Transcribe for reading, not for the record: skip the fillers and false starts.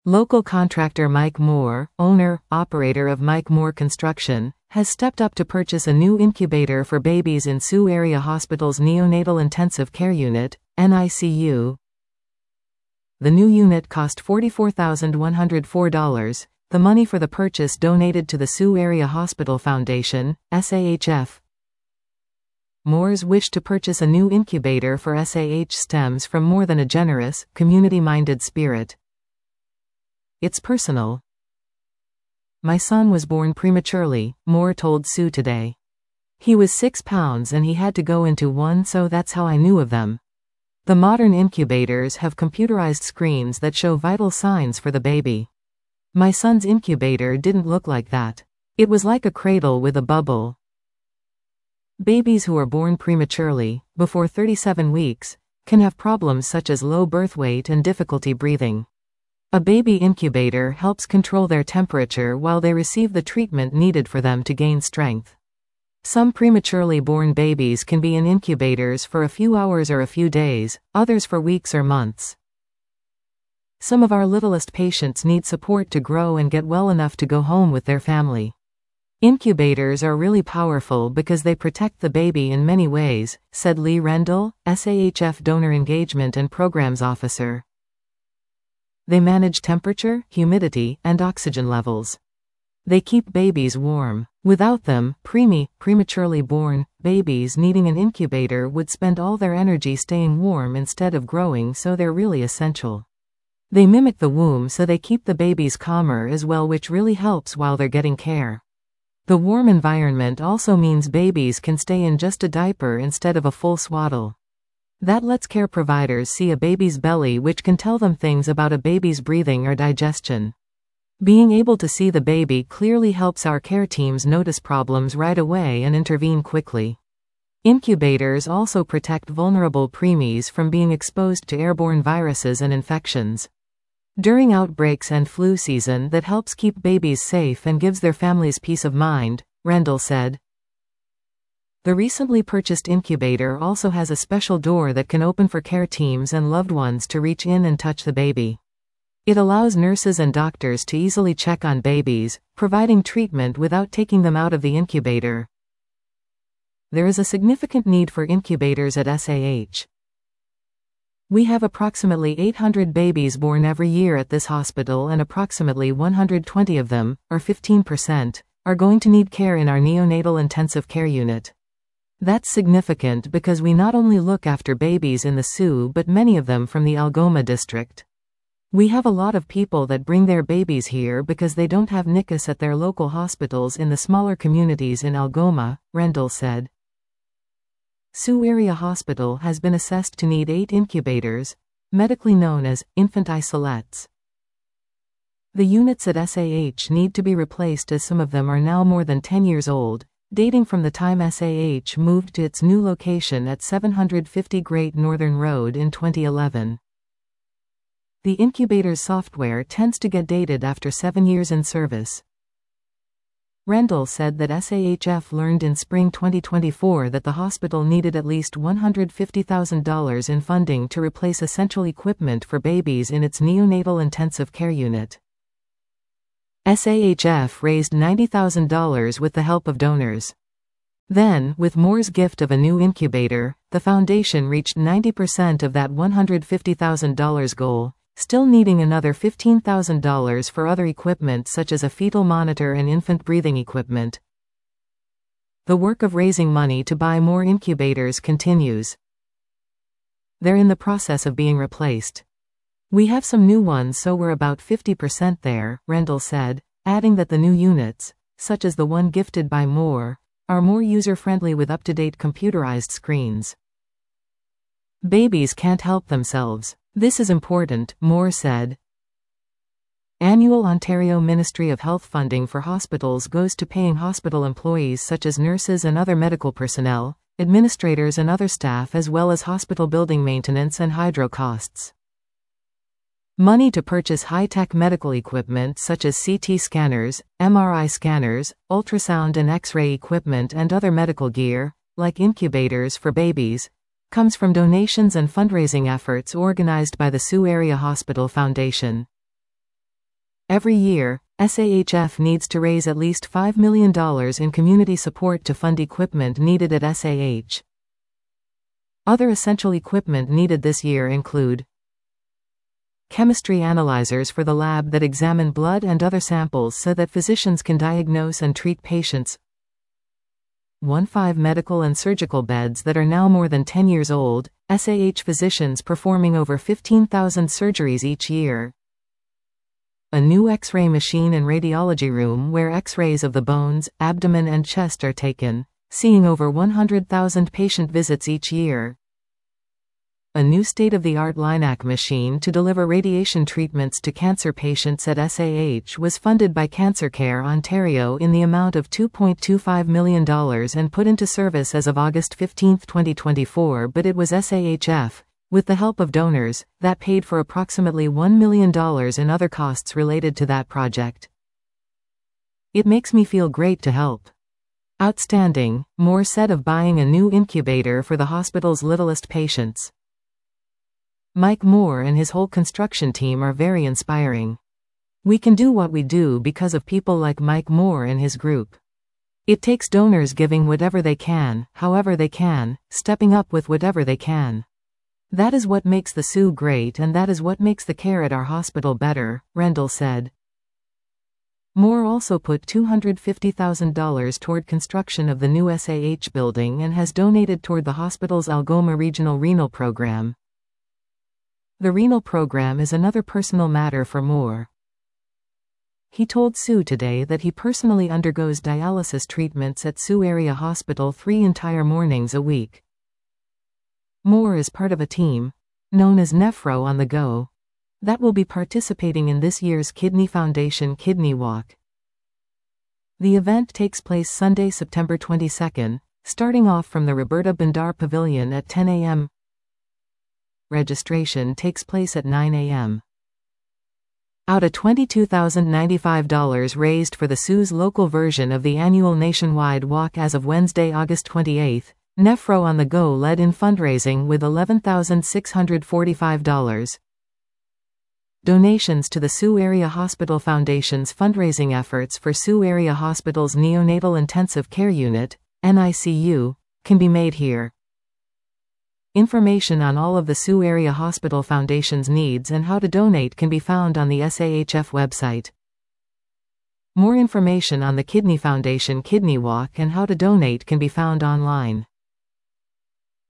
Local contractor Mike Moore, owner-operator of Mike Moore Construction, has stepped up to purchase a new incubator for babies in Sioux Area Hospital's Neonatal Intensive Care Unit, NICU. The new unit cost $44,104. The money for the purchase donated to the Sioux Area Hospital Foundation, SAHF. Moore's wish to purchase a new incubator for SAH stems from more than a generous, community-minded spirit. It's personal. My son was born prematurely, Moore told Sioux Today. He was 6 pounds and he had to go into one, so that's how I knew of them. The modern incubators have computerized screens that show vital signs for the baby. My son's incubator didn't look like that. It was like a cradle with a bubble. Babies who are born prematurely, before 37 weeks, can have problems such as low birth weight and difficulty breathing. A baby incubator helps control their temperature while they receive the treatment needed for them to gain strength. Some prematurely born babies can be in incubators for a few hours or a few days, others for weeks or months. Some of our littlest patients need support to grow and get well enough to go home with their family. Incubators are really powerful because they protect the baby in many ways, said Lee Rendell, SAHF Donor Engagement and Programs Officer. They manage temperature, humidity, and oxygen levels. They keep babies warm. Without them, prematurely born babies needing an incubator would spend all their energy staying warm instead of growing, so they're really essential. They mimic the womb, so they keep the babies calmer as well, which really helps while they're getting care. The warm environment also means babies can stay in just a diaper instead of a full swaddle. That lets care providers see a baby's belly, which can tell them things about a baby's breathing or digestion. Being able to see the baby clearly helps our care teams notice problems right away and intervene quickly. Incubators also protect vulnerable preemies from being exposed to airborne viruses and infections. During outbreaks and flu season, that helps keep babies safe and gives their families peace of mind, Rendell said. The recently purchased incubator also has a special door that can open for care teams and loved ones to reach in and touch the baby. It allows nurses and doctors to easily check on babies, providing treatment without taking them out of the incubator. There is a significant need for incubators at SAH. We have approximately 800 babies born every year at this hospital, and approximately 120 of them, or 15%, are going to need care in our neonatal intensive care unit. That's significant because we not only look after babies in the Sioux but many of them from the Algoma district. We have a lot of people that bring their babies here because they don't have NICUs at their local hospitals in the smaller communities in Algoma, Rendell said. Sioux Area Hospital has been assessed to need 8 incubators, medically known as infant isolettes. The units at SAH need to be replaced as some of them are now more than 10 years old, dating from the time SAH moved to its new location at 750 Great Northern Road in 2011. The incubator's software tends to get dated after 7 years in service. Rendell said that SAHF learned in spring 2024 that the hospital needed at least $150,000 in funding to replace essential equipment for babies in its neonatal intensive care unit. SAHF raised $90,000 with the help of donors. Then, with Moore's gift of a new incubator, the foundation reached 90% of that $150,000 goal, still needing another $15,000 for other equipment such as a fetal monitor and infant breathing equipment. The work of raising money to buy more incubators continues. They're in the process of being replaced. We have some new ones, so we're about 50% there, Rendell said, adding that the new units, such as the one gifted by Moore, are more user-friendly with up-to-date computerized screens. Babies can't help themselves. This is important, Moore said. Annual Ontario Ministry of Health funding for hospitals goes to paying hospital employees such as nurses and other medical personnel, administrators and other staff, as well as hospital building maintenance and hydro costs. Money to purchase high-tech medical equipment such as CT scanners, MRI scanners, ultrasound and X-ray equipment and other medical gear, like incubators for babies, comes from donations and fundraising efforts organized by the Sioux Area Hospital Foundation. Every year, SAHF needs to raise at least $5 million in community support to fund equipment needed at SAH. Other essential equipment needed this year include chemistry analyzers for the lab that examine blood and other samples so that physicians can diagnose and treat patients, 15 medical and surgical beds that are now more than 10 years old, SAH physicians performing over 15,000 surgeries each year, a new X-ray machine and radiology room where X-rays of the bones, abdomen and chest are taken, seeing over 100,000 patient visits each year, a new state-of-the-art LINAC machine to deliver radiation treatments to cancer patients at SAH was funded by Cancer Care Ontario in the amount of $2.25 million and put into service as of August 15, 2024, but it was SAHF, with the help of donors, that paid for approximately $1 million in other costs related to that project. It makes me feel great to help. Outstanding, Moore said of buying a new incubator for the hospital's littlest patients. Mike Moore and his whole construction team are very inspiring. We can do what we do because of people like Mike Moore and his group. It takes donors giving whatever they can, however they can, stepping up with whatever they can. That is what makes the SU great, and that is what makes the care at our hospital better, Rendell said. Moore also put $250,000 toward construction of the new SAH building and has donated toward the hospital's Algoma Regional Renal Program. The renal program is another personal matter for Moore. He told SU today that he personally undergoes dialysis treatments at SU Area Hospital 3 entire mornings a week. Moore is part of a team, known as Nephro on the Go, that will be participating in this year's Kidney Foundation Kidney Walk. The event takes place Sunday, September 22, starting off from the Roberta Bandar Pavilion at 10 a.m. Registration takes place at 9 a.m. Out of $22,095 raised for the SU's local version of the annual nationwide walk as of Wednesday, August 28, Nephro on the Go led in fundraising with $11,645. Donations to the SU Area Hospital Foundation's fundraising efforts for SU Area Hospital's Neonatal Intensive Care Unit, NICU, can be made here. Information on all of the SU Area Hospital Foundation's needs and how to donate can be found on the SAHF website. More information on the Kidney Foundation Kidney Walk and how to donate can be found online.